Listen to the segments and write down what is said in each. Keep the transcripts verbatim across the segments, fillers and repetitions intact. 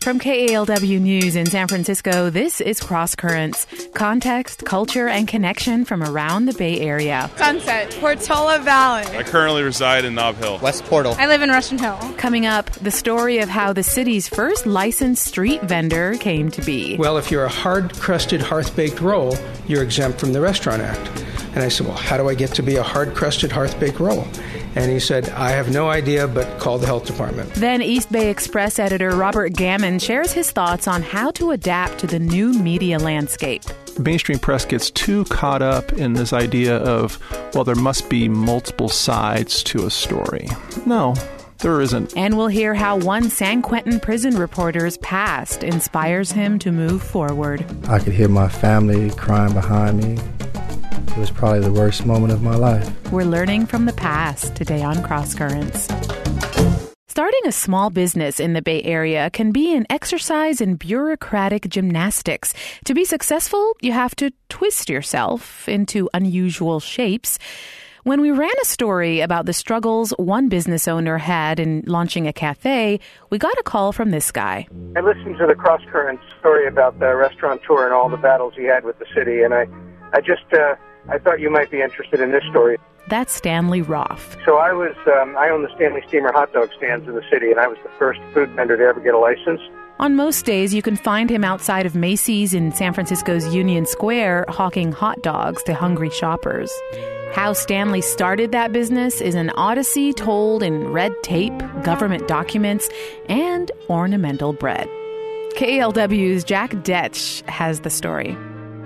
From K A L W News in San Francisco, this is Cross Currents. Context, culture, and connection from around the Bay Area. Sunset, Portola Valley. I currently reside in Nob Hill. West Portal. I live in Russian Hill. Coming up, the story of how the city's first licensed street vendor came to be. Well, if you're a hard-crusted, hearth-baked roll, you're exempt from the Restaurant Act. And I said, well, how do I get to be a hard-crusted, hearth-baked roll? And he said, I have no idea, but call the health department. Then East Bay Express editor Robert Gammon shares his thoughts on how to adapt to the new media landscape. Mainstream press gets too caught up in this idea of, well, there must be multiple sides to a story. No, there isn't. And we'll hear how one San Quentin prison reporter's past inspires him to move forward. I could hear my family crying behind me. It was probably the worst moment of my life. We're learning from the past today on Cross Currents. Starting a small business in the Bay Area can be an exercise in bureaucratic gymnastics. To be successful, you have to twist yourself into unusual shapes. When we ran a story about the struggles one business owner had in launching a cafe, we got a call from this guy. I listened to the Cross Currents story about the restaurateur and all the battles he had with the city, and I, I just... Uh, I thought you might be interested in this story. That's Stanley Roth. So I was, um, I own the Stanley Steamer hot dog stands in the city, and I was the first food vendor to ever get a license. On most days, you can find him outside of Macy's in San Francisco's Union Square hawking hot dogs to hungry shoppers. How Stanley started that business is an odyssey told in red tape, government documents, and ornamental bread. K A L W's Jack Detch has the story.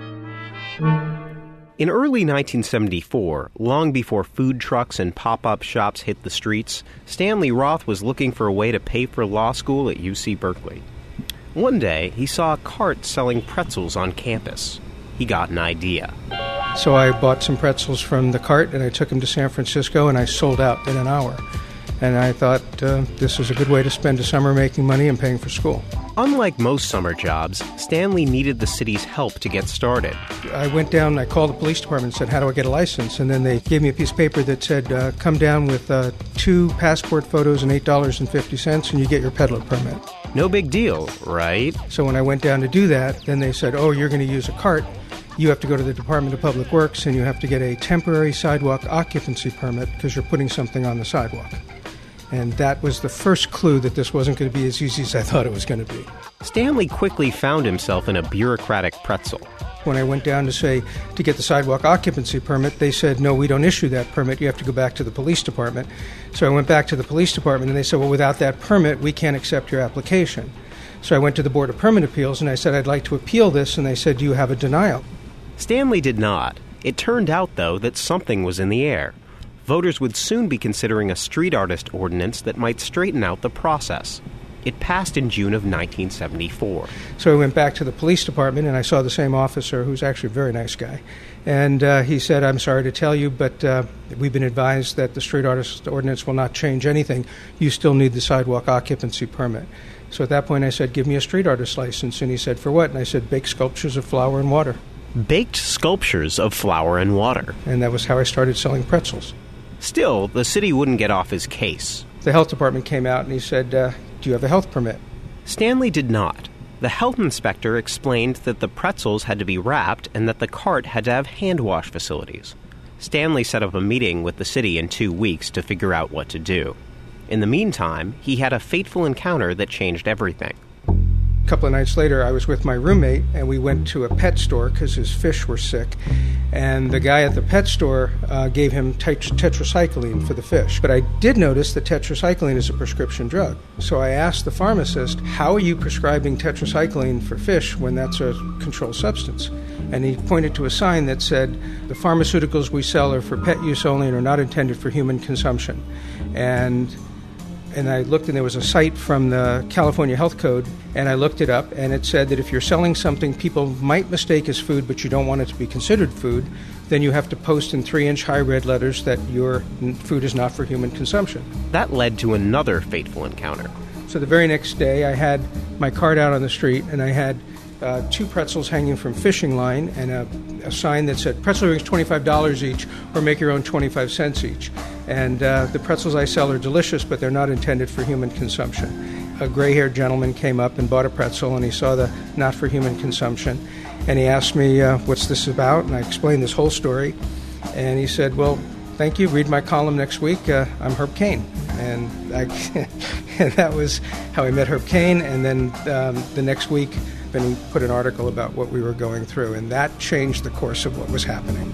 In early nineteen seventy-four, long before food trucks and pop-up shops hit the streets, Stanley Roth was looking for a way to pay for law school at U C Berkeley. One day, he saw a cart selling pretzels on campus. He got an idea. So I bought some pretzels from the cart, and I took them to San Francisco, and I sold out in an hour. And I thought uh, this was a good way to spend a summer making money and paying for school. Unlike most summer jobs, Stanley needed the city's help to get started. I went down, I called the police department and said, how do I get a license? And then they gave me a piece of paper that said, uh, come down with uh, two passport photos and eight dollars and fifty cents, and you get your peddler permit. No big deal, right? So when I went down to do that, then they said, oh, you're going to use a cart. You have to go to the Department of Public Works, and you have to get a temporary sidewalk occupancy permit because you're putting something on the sidewalk. And that was the first clue that this wasn't going to be as easy as I thought it was going to be. Stanley quickly found himself in a bureaucratic pretzel. When I went down to say, to get the sidewalk occupancy permit, they said, no, we don't issue that permit. You have to go back to the police department. So I went back to the police department, and they said, well, without that permit, we can't accept your application. So I went to the Board of Permit Appeals, and I said, I'd like to appeal this, and they said, do you have a denial? Stanley did not. It turned out, though, that something was in the air. Voters would soon be considering a street artist ordinance that might straighten out the process. It passed in June of nineteen seventy-four. So I went back to the police department, and I saw the same officer, who's actually a very nice guy. And uh, he said, I'm sorry to tell you, but uh, we've been advised that the street artist ordinance will not change anything. You still need the sidewalk occupancy permit. So at that point I said, give me a street artist license. And he said, for what? And I said, bake sculptures of flour and water. Baked sculptures of flour and water. And that was how I started selling pretzels. Still, the city wouldn't get off his case. The health department came out and he said, uh, do you have a health permit? Stanley did not. The health inspector explained that the pretzels had to be wrapped and that the cart had to have hand wash facilities. Stanley set up a meeting with the city in two weeks to figure out what to do. In the meantime, he had a fateful encounter that changed everything. A couple of nights later, I was with my roommate, and we went to a pet store because his fish were sick. And the guy at the pet store uh, gave him tet- tetracycline for the fish. But I did notice that tetracycline is a prescription drug. So I asked the pharmacist, how are you prescribing tetracycline for fish when that's a controlled substance? And he pointed to a sign that said, the pharmaceuticals we sell are for pet use only and are not intended for human consumption. And... And I looked, and there was a site from the California Health Code, and I looked it up, and it said that if you're selling something people might mistake as food, but you don't want it to be considered food, then you have to post in three-inch high red letters that your food is not for human consumption. That led to another fateful encounter. So the very next day, I had my cart out on the street, and I had uh, two pretzels hanging from fishing line and a, a sign that said, pretzel rings twenty-five dollars each, or make your own twenty-five cents each. And uh, the pretzels I sell are delicious, but they're not intended for human consumption. a gray-haired gentleman came up and bought a pretzel, and he saw the not for human consumption. And he asked me, uh, what's this about? And I explained this whole story. And he said, well, thank you. Read my column next week. Uh, I'm Herb Caen. And, I, and that was how I met Herb Caen. And then um, the next week, Ben put an article about what we were going through. And that changed the course of what was happening.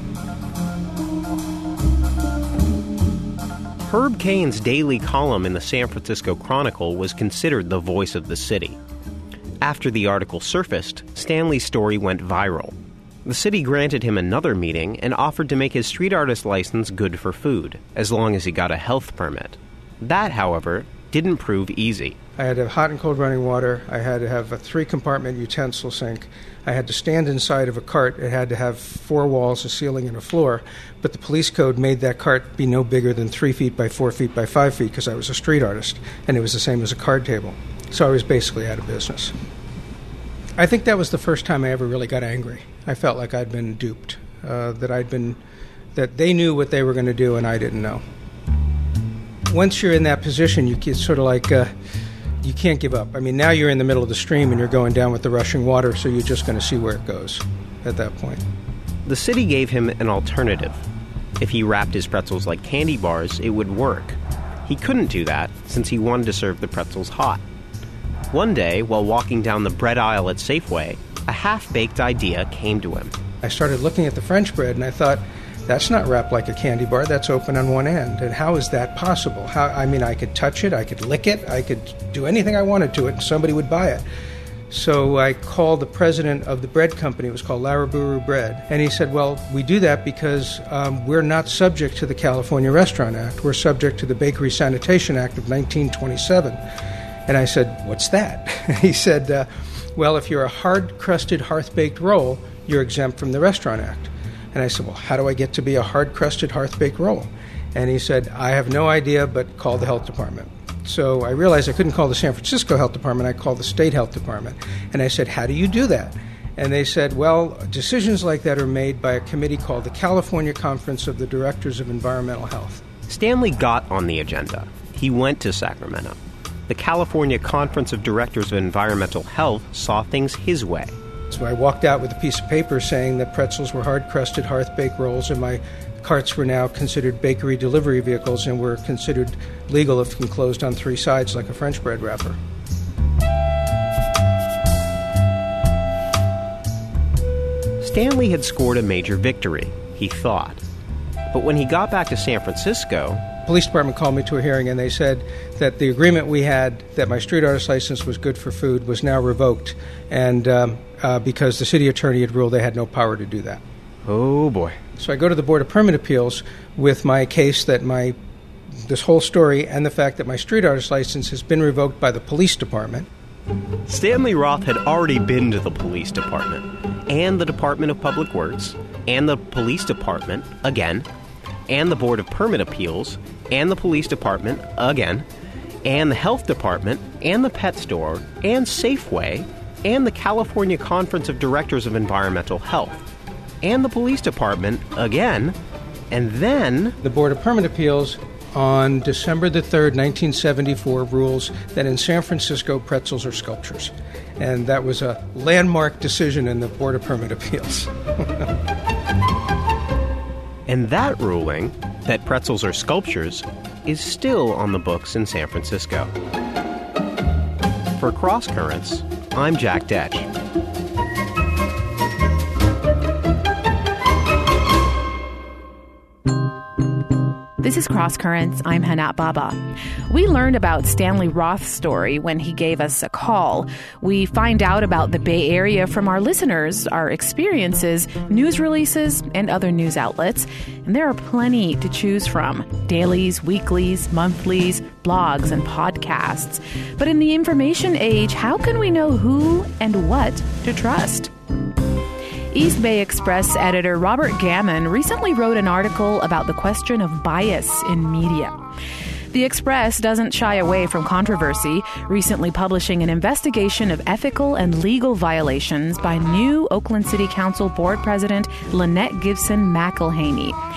Herb Caen's daily column in the San Francisco Chronicle was considered the voice of the city. After the article surfaced, Stanley's story went viral. The city granted him another meeting and offered to make his street artist license good for food, as long as he got a health permit. That, however, didn't prove easy. I had to have hot and cold running water. I had to have a three-compartment utensil sink. I had to stand inside of a cart. It had to have four walls, a ceiling, and a floor. But the police code made that cart be no bigger than three feet by four feet by five feet because I was a street artist, and it was the same as a card table. So I was basically out of business. I think that was the first time I ever really got angry. I felt like I'd been duped, uh, that I'd been, that they knew what they were going to do and I didn't know. Once you're in that position, you it's sort of like uh, you can't give up. I mean, now you're in the middle of the stream and you're going down with the rushing water, so you're just going to see where it goes at that point. The city gave him an alternative. If he wrapped his pretzels like candy bars, it would work. He couldn't do that since he wanted to serve the pretzels hot. One day, while walking down the bread aisle at Safeway, a half-baked idea came to him. I started looking at the French bread and I thought, that's not wrapped like a candy bar, that's open on one end. And how is that possible? How, I mean, I could touch it, I could lick it, I could do anything I wanted to it, and somebody would buy it. So I called the president of the bread company, it was called Laraburu Bread, and he said, well, we do that because um, we're not subject to the California Restaurant Act, we're subject to the Bakery Sanitation Act of nineteen twenty-seven. And I said, what's that? He said, uh, well, if you're a hard-crusted, hearth-baked roll, you're exempt from the Restaurant Act. And I said, well, how do I get to be a hard-crusted, hearth-baked roll? And he said, I have no idea, but call the health department. So I realized I couldn't call the San Francisco Health Department, I called the state health department. And I said, how do you do that? And they said, well, decisions like that are made by a committee called the California Conference of the Directors of Environmental Health. Stanley got on the agenda. He went to Sacramento. The California Conference of Directors of Environmental Health saw things his way. So I walked out with a piece of paper saying that pretzels were hard-crusted, hearth-baked rolls, and my carts were now considered bakery delivery vehicles and were considered legal if enclosed on three sides like a French bread wrapper. Stanley had scored a major victory, he thought. But when he got back to San Francisco, the police department called me to a hearing and they said that the agreement we had that my street artist license was good for food was now revoked, and um, uh, because the city attorney had ruled they had no power to do that. Oh boy. So I go to the Board of Permit Appeals with my case that my this whole story and the fact that my street artist license has been revoked by the police department. Stanley Roth had already been to the police department, and the Department of Public Works, and the police department again, and the Board of Permit Appeals, and the police department again, and the health department, and the pet store, and Safeway, and the California Conference of Directors of Environmental Health, and the police department again, and then the Board of Permit Appeals on December the third, nineteen seventy-four, rules that in San Francisco pretzels are sculptures. And that was a landmark decision in the Board of Permit Appeals. And that ruling, that pretzels are sculptures, is still on the books in San Francisco. For Cross Currents, I'm Jack Detch. This is Cross Currents. I'm Hanat Baba. We learned about Stanley Roth's story when he gave us a call. We find out about the Bay Area from our listeners, our experiences, news releases, and other news outlets. And there are plenty to choose from. Dailies, weeklies, monthlies, blogs, and podcasts. But in the information age, how can we know who and what to trust? East Bay Express editor Robert Gammon recently wrote an article about the question of bias in media. The Express doesn't shy away from controversy, recently publishing an investigation of ethical and legal violations by new Oakland City Council Board President Lynette Gibson McElhaney.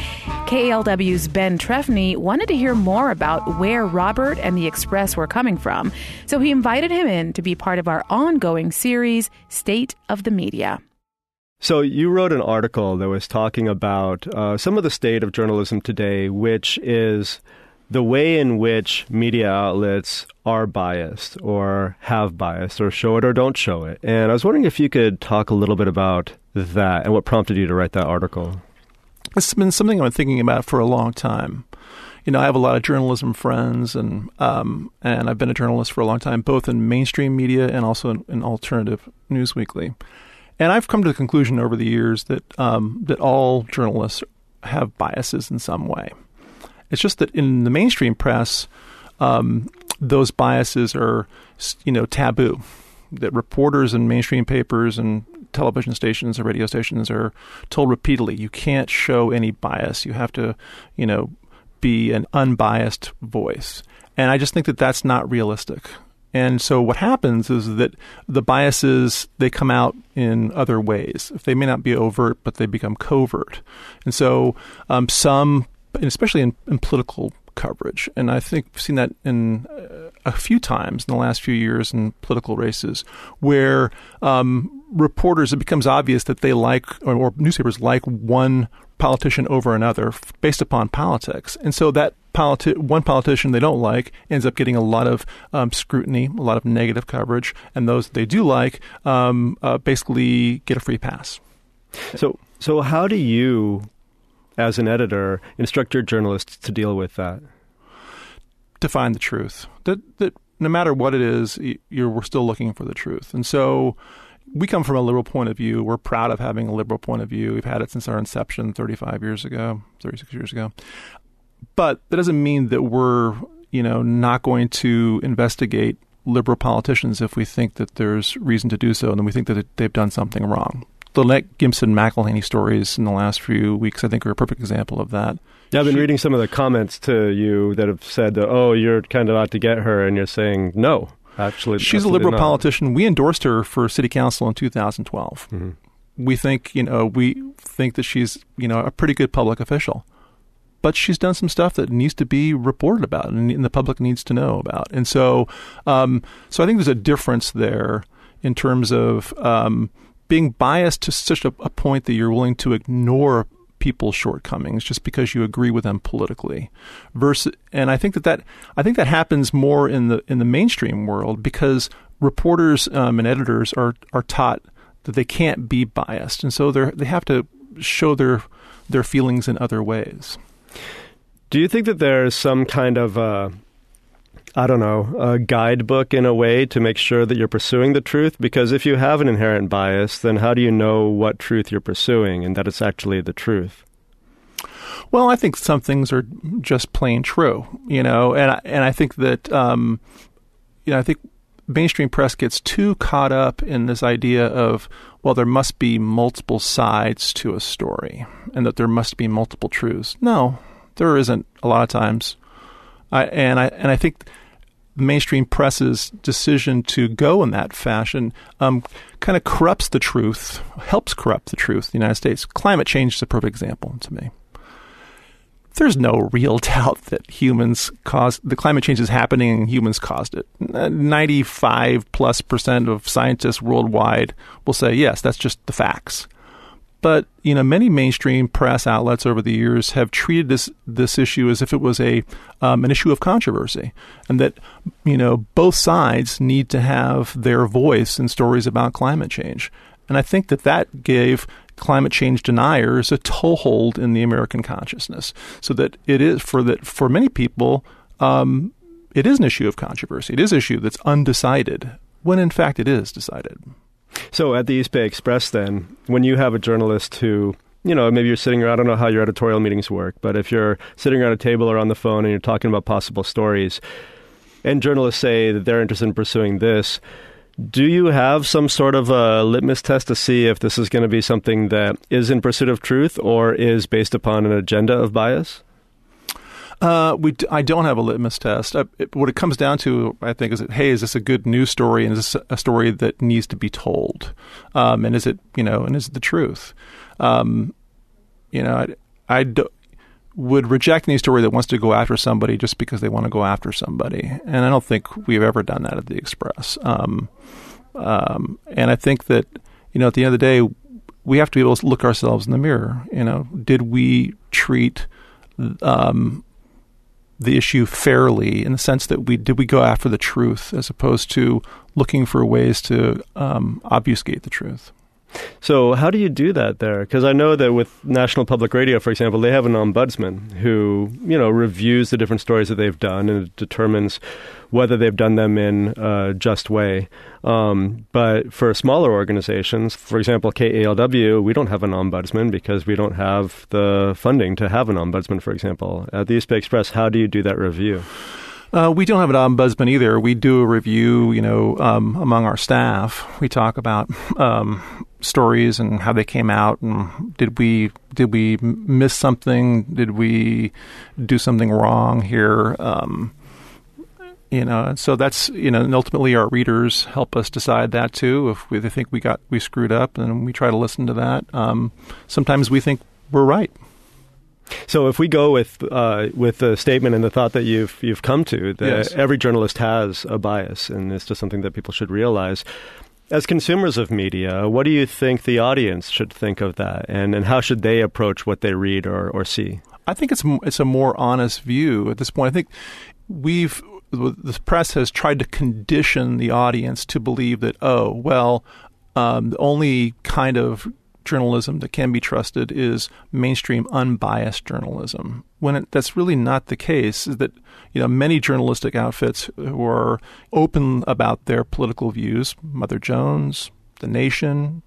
K A L W's Ben Trefny wanted to hear more about where Robert and the Express were coming from, so he invited him in to be part of our ongoing series, State of the Media. So you wrote an article that was talking about uh, some of the state of journalism today, which is the way in which media outlets are biased or have bias or show it or don't show it. And I was wondering if you could talk a little bit about that and what prompted you to write that article. It's been something I've been thinking about for a long time. You know, I have a lot of journalism friends, and um, and I've been a journalist for a long time, both in mainstream media and also in, in alternative news weekly. And I've come to the conclusion over the years that um, that all journalists have biases in some way. It's just that in the mainstream press, um, those biases are, you know, taboo. That reporters in mainstream papers and television stations or radio stations are told repeatedly, you can't show any bias. You have to, you know, be an unbiased voice. And I just think that that's not realistic. And so what happens is that the biases, they come out in other ways. If they may not be overt, but they become covert. And so um, some, and especially in, in political coverage, and I think we've seen that in uh, a few times in the last few years in political races, where um, reporters, it becomes obvious that they like, or, or newspapers like one politician over another f- based upon politics. And so that politi- one politician they don't like ends up getting a lot of um, scrutiny, a lot of negative coverage, and those they do like um, uh, basically get a free pass. So, so how do you, as an editor, instruct your journalists to deal with that? To find the truth. That that no matter what it is, you're we're still looking for the truth. And so we come from a liberal point of view. We're proud of having a liberal point of view. We've had it since our inception thirty-five years ago, thirty-six years ago. But that doesn't mean that we're, you know, not going to investigate liberal politicians if we think that there's reason to do so and then we think that they've done something wrong. The Lynette Gibson McElhaney stories in the last few weeks, I think, are a perfect example of that. Yeah, I've been she, reading some of the comments to you that have said that, oh, you're kind of out to get her, and you're saying, no, actually. She's a liberal not. politician. We endorsed her for city council in two thousand twelve. Mm-hmm. We think, you know, we think that she's, you know, a pretty good public official. But she's done some stuff that needs to be reported about and, and the public needs to know about. And so, um, so I think there's a difference there in terms of um, being biased to such a, a point that you're willing to ignore people's shortcomings just because you agree with them politically. Versus, and I think that, that I think that happens more in the in the mainstream world because reporters um, and editors are are taught that they can't be biased, and so they they have to show their their feelings in other ways. Do you think that there's some kind of uh, I don't know, a guidebook in a way to make sure that you're pursuing the truth? Because if you have an inherent bias, then how do you know what truth you're pursuing and that it's actually the truth? Well, I think some things are just plain true, you know, and I, and I think that, um, you know, I think mainstream press gets too caught up in this idea of, well, there must be multiple sides to a story and that there must be multiple truths. No, there isn't a lot of times. I, and I and I think mainstream press's decision to go in that fashion um, kind of corrupts the truth, helps corrupt the truth in the United States. Climate change is a perfect example to me. There's no real doubt that humans caused the climate change is happening and humans caused it. ninety-five plus percent of scientists worldwide will say, yes, that's just the facts. But, you know, many mainstream press outlets over the years have treated this this issue as if it was a um, an issue of controversy, and that, you know, both sides need to have their voice in stories about climate change. And I think that that gave climate change deniers a toehold in the American consciousness, so that it is for that for many people, um, it is an issue of controversy. It is an issue that's undecided, when in fact it is decided. So at the East Bay Express, then, when you have a journalist who, you know, maybe you're sitting around, I don't know how your editorial meetings work, but if you're sitting around a table or on the phone and you're talking about possible stories, and journalists say that they're interested in pursuing this, do you have some sort of a litmus test to see if this is going to be something that is in pursuit of truth or is based upon an agenda of bias? Uh, we d- I don't have a litmus test. Uh, it, what it comes down to, I think, is that, hey, is this a good news story, and is this a story that needs to be told? Um, and is it, you know, and is it the truth? Um, you know, I, I do, would reject any story that wants to go after somebody just because they want to go after somebody. And I don't think we've ever done that at the Express. Um, um, and I think that, you know, at the end of the day, we have to be able to look ourselves in the mirror. You know, did we treat um, the issue fairly in the sense that we did we go after the truth as opposed to looking for ways to um, obfuscate the truth? So how do you do that there? Because I know that with National Public Radio, for example, they have an ombudsman who, you know, reviews the different stories that they've done and determines whether they've done them in a just way. Um, but for smaller organizations, for example, K A L W, we don't have an ombudsman because we don't have the funding to have an ombudsman, for example. At the East Bay Express, how do you do that review? Uh, we don't have an ombudsman either. We do a review, you know, um, among our staff. We talk about um, stories and how they came out, and did we did we miss something? Did we do something wrong here? Um, you know, and so that's you know, and ultimately our readers help us decide that too. If we, they think we got we screwed up, and we try to listen to that. Um, sometimes we think we're right. So if we go with uh, with the statement and the thought that you've you've come to, that yes. every journalist has a bias, and it's just something that people should realize. As consumers of media, what do you think the audience should think of that, and, and how should they approach what they read or, or see? I think it's it's a more honest view at this point. I think we've the press has tried to condition the audience to believe that, oh, well, um, the only kind of journalism that can be trusted is mainstream unbiased journalism, when it, that's really not the case. Is that, you know, many journalistic outfits who are open about their political views, Mother Jones, The Nation,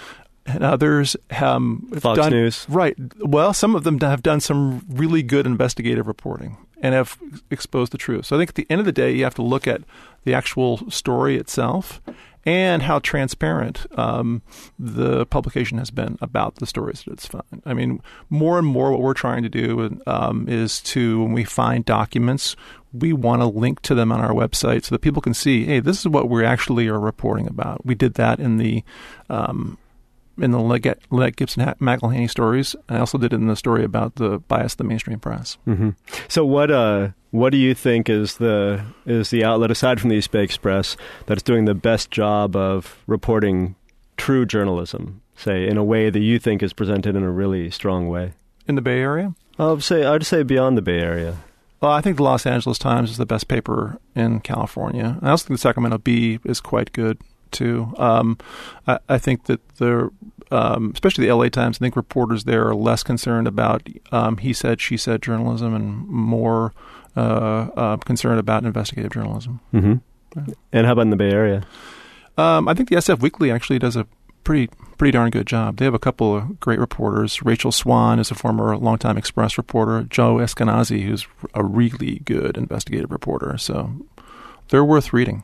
and others um, have Fox done, News. Right. Well, some of them have done some really good investigative reporting and have exposed the truth. So I think at the end of the day, you have to look at the actual story itself and how transparent um, the publication has been about the stories that it's found. I mean, more and more what we're trying to do um, is to, when we find documents, we want to link to them on our website so that people can see, hey, this is what we actually are reporting about. We did that in the um, in the Lynette Gibson McElhaney stories. I also did it in the story about the bias of the mainstream press. Mm-hmm. So what uh, what do you think is the is the outlet, aside from the East Bay Express, that's doing the best job of reporting true journalism, say, in a way that you think is presented in a really strong way? In the Bay Area? I'd say, I'd say beyond the Bay Area. Well, I think the Los Angeles Times is the best paper in California. I also think the Sacramento Bee is quite good, too. Um, I, I think that the, um, especially the L A Times, I think reporters there are less concerned about um, he said, she said journalism and more uh, uh, concerned about investigative journalism. Mm-hmm. Yeah. And how about in the Bay Area? Um, I think the S F Weekly actually does a pretty pretty darn good job. They have a couple of great reporters. Rachel Swan is a former longtime Express reporter. Joe Eskenazi, who's a really good investigative reporter. So they're worth reading.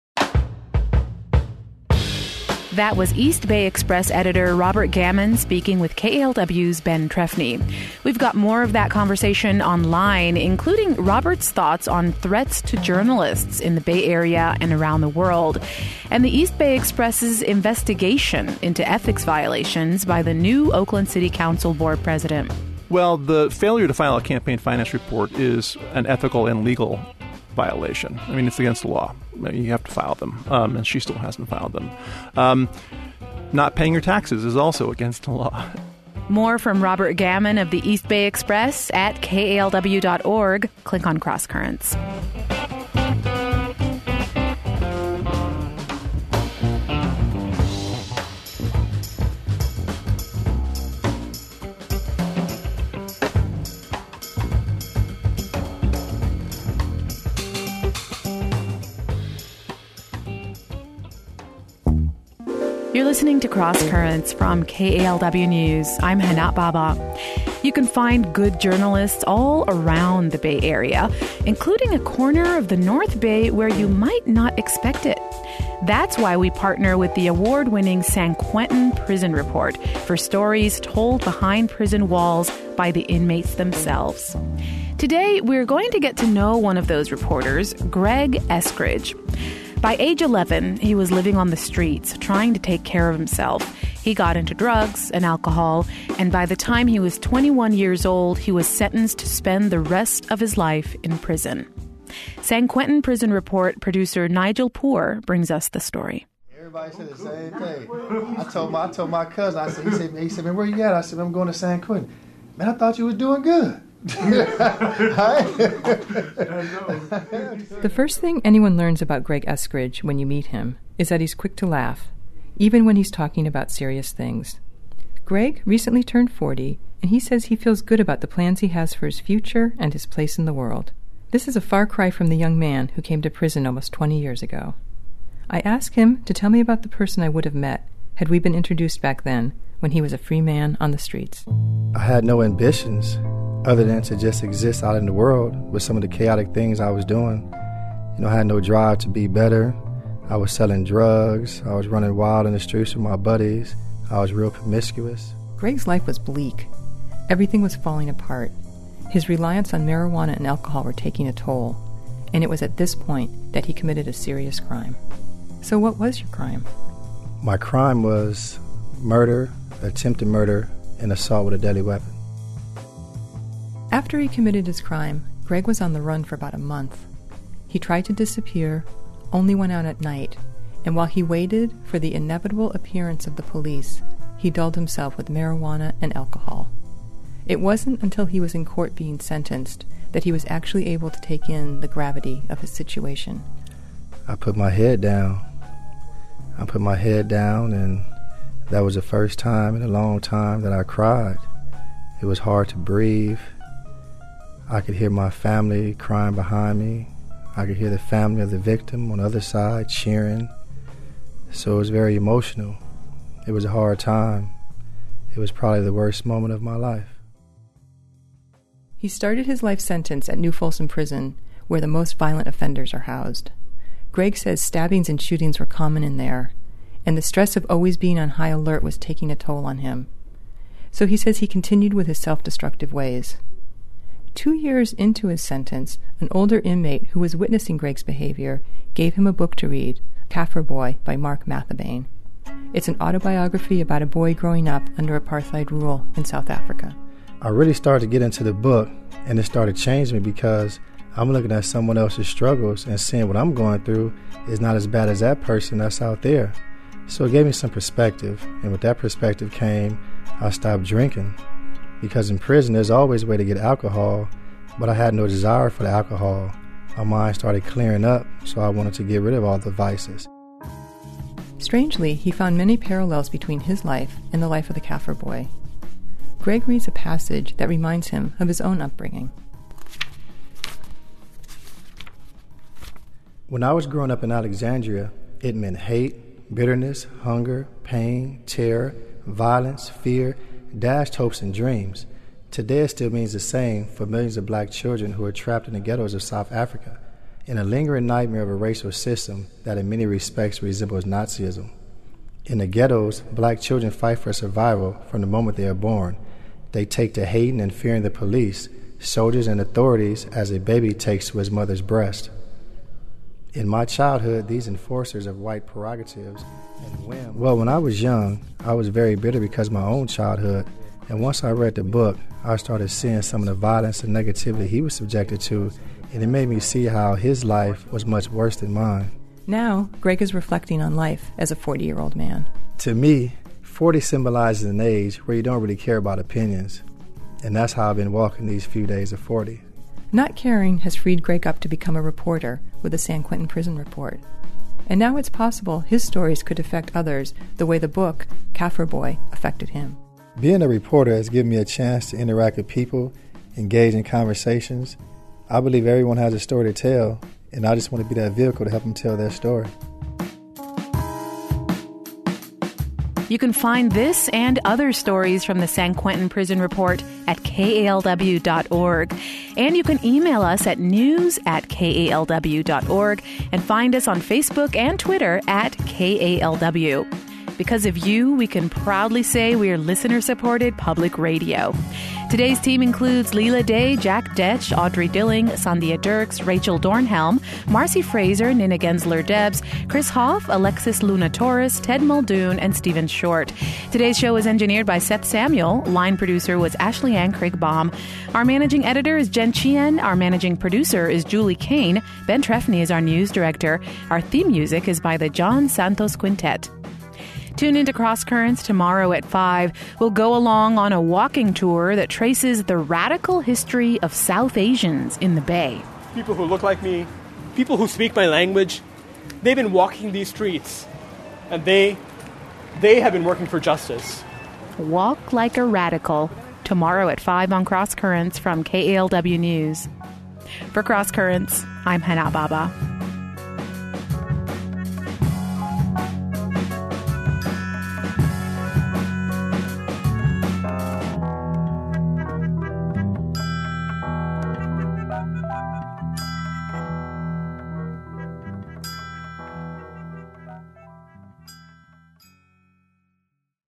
That was East Bay Express editor Robert Gammon speaking with K A L W's Ben Trefny. We've got more of that conversation online, including Robert's thoughts on threats to journalists in the Bay Area and around the world, and the East Bay Express's investigation into ethics violations by the new Oakland City Council board president. Well, the failure to file a campaign finance report is an ethical and legal violation. I mean, it's against the law. You have to file them, um, and she still hasn't filed them. Um, not paying your taxes is also against the law. More from Robert Gammon of the East Bay Express at K A L W dot org. Click on Cross Currents. You're listening to Cross Currents from K A L W News. I'm Hanat Baba. You can find good journalists all around the Bay Area, including a corner of the North Bay where you might not expect it. That's why we partner with the award-winning San Quentin Prison Report for stories told behind prison walls by the inmates themselves. Today, we're going to get to know one of those reporters, Greg Eskridge. By age eleven, he was living on the streets, trying to take care of himself. He got into drugs and alcohol, and by the time he was twenty-one years old, he was sentenced to spend the rest of his life in prison. San Quentin Prison Report producer Nigel Poor brings us the story. Everybody said the same thing. I told my I told my cousin, I said, he said, he said, man, where you at? I said, I'm going to San Quentin. Man, I thought you was doing good. The first thing anyone learns about Greg Eskridge when you meet him is that he's quick to laugh, even when he's talking about serious things. Greg recently turned forty, and he says he feels good about the plans he has for his future and his place in the world. This is a far cry from the young man who came to prison almost twenty years ago. I asked him to tell me about the person I would have met had we been introduced back then, when he was a free man on the streets. I had no ambitions other than to just exist out in the world with some of the chaotic things I was doing. You know, I had no drive to be better. I was selling drugs. I was running wild in the streets with my buddies. I was real promiscuous. Greg's life was bleak. Everything was falling apart. His reliance on marijuana and alcohol were taking a toll, and it was at this point that he committed a serious crime. So what was your crime? My crime was murder, attempted murder, and assault with a deadly weapon. After he committed his crime, Greg was on the run for about a month. He tried to disappear, only went out at night, and while he waited for the inevitable appearance of the police, he dulled himself with marijuana and alcohol. It wasn't until he was in court being sentenced that he was actually able to take in the gravity of his situation. I put my head down. I put my head down, and that was the first time in a long time that I cried. It was hard to breathe. I could hear my family crying behind me. I could hear the family of the victim on the other side cheering. So it was very emotional. It was a hard time. It was probably the worst moment of my life. He started his life sentence at New Folsom Prison, where the most violent offenders are housed. Greg says stabbings and shootings were common in there, and the stress of always being on high alert was taking a toll on him. So he says he continued with his self-destructive ways. Two years into his sentence, an older inmate who was witnessing Greg's behavior gave him a book to read, Kaffir Boy by Mark Mathabane. It's an autobiography about a boy growing up under apartheid rule in South Africa. I really started to get into the book, and it started changing me because I'm looking at someone else's struggles and seeing what I'm going through is not as bad as that person that's out there. So it gave me some perspective, and with that perspective came, I stopped drinking. Because in prison, there's always a way to get alcohol, but I had no desire for the alcohol. My mind started clearing up, so I wanted to get rid of all the vices. Strangely, he found many parallels between his life and the life of the Kaffir Boy. Greg reads a passage that reminds him of his own upbringing. When I was growing up in Alexandria, it meant hate, bitterness, hunger, pain, terror, violence, fear, dashed hopes and dreams. Today it still means the same for millions of black children who are trapped in the ghettos of South Africa, in a lingering nightmare of a racial system that in many respects resembles Nazism. In the ghettos, black children fight for survival from the moment they are born. They take to hating and fearing the police, soldiers, and authorities as a baby takes to his mother's breast. In my childhood, these enforcers of white prerogatives and whim. Well, when I was young, I was very bitter because of my own childhood. And once I read the book, I started seeing some of the violence and negativity he was subjected to, and it made me see how his life was much worse than mine. Now, Greg is reflecting on life as a forty-year-old man. To me, forty symbolizes an age where you don't really care about opinions. And that's how I've been walking these few days of forty. Not caring has freed Greg up to become a reporter with the San Quentin Prison Report. And now it's possible his stories could affect others the way the book, Kaffir Boy, affected him. Being a reporter has given me a chance to interact with people, engage in conversations. I believe everyone has a story to tell, and I just want to be that vehicle to help them tell their story. You can find this and other stories from the San Quentin Prison Report at K A L W dot org. And you can email us at news at K A L W dot org and find us on Facebook and Twitter at K A L W. Because of you, we can proudly say we are listener-supported public radio. Today's team includes Leela Day, Jack Detch, Audrey Dilling, Sandhya Dirks, Rachel Dornhelm, Marcy Fraser, Nina Gensler-Debs, Chris Hoff, Alexis Luna Torres, Ted Muldoon, and Stephen Short. Today's show was engineered by Seth Samuel. Line producer was Ashley Ann Craig-Baum. Our managing editor is Jen Chien. Our managing producer is Julie Kane. Ben Trefny is our news director. Our theme music is by the John Santos Quintet. Tune into Cross Currents tomorrow at five. We'll go along on a walking tour that traces the radical history of South Asians in the Bay. People who look like me, people who speak my language, they've been walking these streets, and they, they have been working for justice. Walk like a radical. Tomorrow at five on Cross Currents from K A L W News. For Cross Currents, I'm Hana Baba.